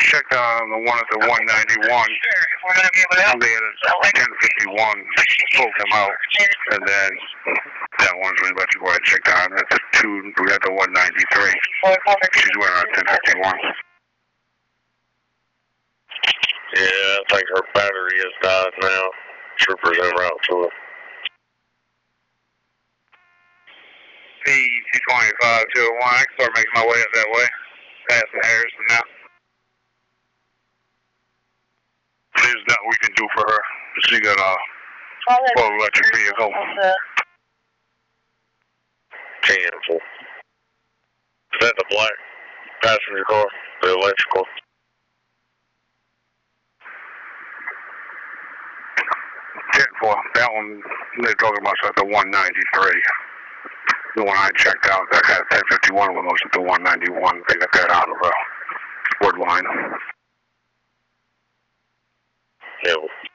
checked on the one at the 191. They had a 1051, pulled him out, and then that one's really much what I checked on. That's a 2, we got the 193. She's wearing on 1051. Yeah, I think her battery has died now. Trooper's en route to it. P225 201, I can start making my way up that way, passing Harrison now. There's nothing we can do for her. She got a full electric vehicle. Cancel. Is that the black passenger car? The electrical? That one, they're talking about at the 193. The one I checked out, that had 1051 one goes at the 191. They got that out of the wood line. Yeah.